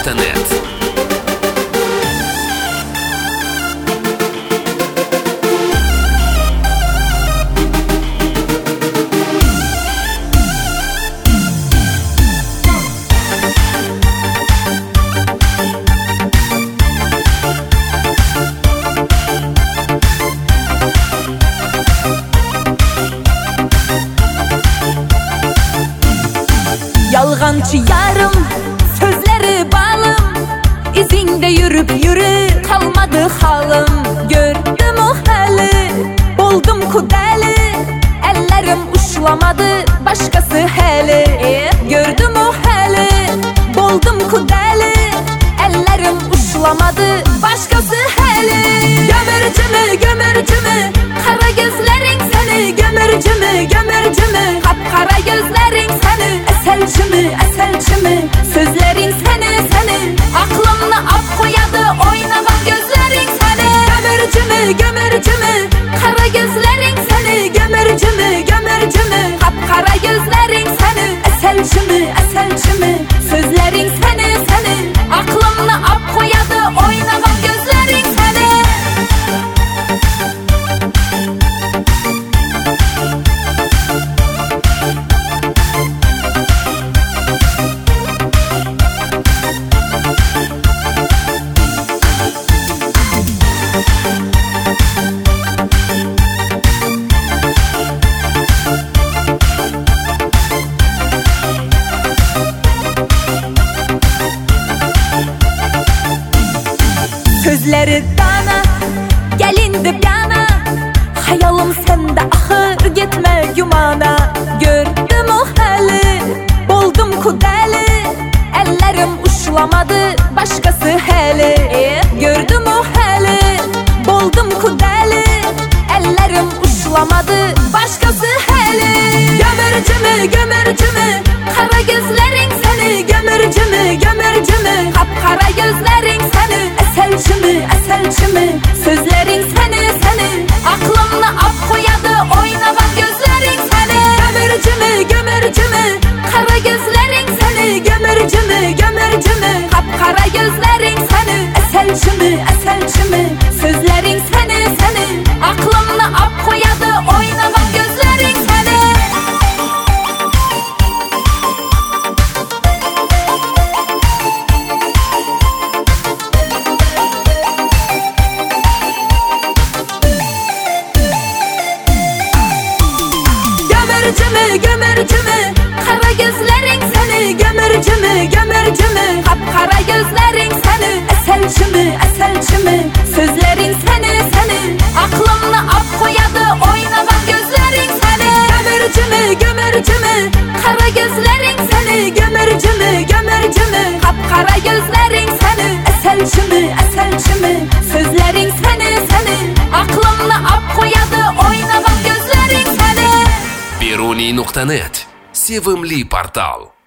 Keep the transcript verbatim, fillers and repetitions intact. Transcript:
nokta net. Yalgancı yarım, sözleri balım, izinde yürüp yürü, kalmadı halım. Gördüm o hali, oldum kudeli, ellerim uçlamadı, başkası heli. Gördüm o hali, oldum kudeli, ellerim uçlamadı, başkası heli. Gömürcü mü, gömürcü mü, kara gözlerin seni, gömürcü mü, gömürcü mü, kapkara gözlerin seni. Eselci mi, eselci mi, sözlerin seni, seni, aklımla af koyadı, oynamak gözlerin seni. Gömürcü mü, gömürcü mü, kara gözlerin seni, gömürcü mü, gömürcü mü, kapkara gözlerin seni. Eselci mi, eselci mi, sözlerin seni, seni, aklımla af koyadı, oynamak gözlerin seni. Sözleri dana, gelindi yana, hayalım sende ahır, gitme yumana. Gördüm o hali, oldum kudeli, ellerim uçlamadı, başkası heli. Gördüm o hali, oldum kudeli, ellerim uçlamadı, başkası heli. Gömürcü mü, gömürcü mü, kara gözlerin seni, gömürcü mü, gömürcü mü, kapkara gözlerin seni. Eselci mi, eselci mi, sözlerin seni, seni, aklımla af koyadı, oynamak gözlerin seni. Gömürcü mü, gömürcü mü, kara gözlerin seni, gömürcü mü, gömürcü mü, kapkara gözlerin seni. Eselci mi, eselci mi, sözlerin seni, seni, aklımla af koyadı, oynamak gözlerin seni. Gömürcü mü, gömürcü mü, kara gözlerin seni, gömürcü mü, gömürcü mü, kapkara gözlerin seni. Eselci mi, eselci mi, sözlerin seni, seni, aklımla af koyadı, oynamak gözlerin seni. Gömürcü mü, gömürcü mü, kara gözlerin seni, gömürcü mü, gömürcü mü, kapkara gözlerin seni. Eselci mi, eselci mi, sözlerin seni, seni, aklımla af koyadı, oynamak gözlerin seni. Peruni nokta net. Sevimli portal.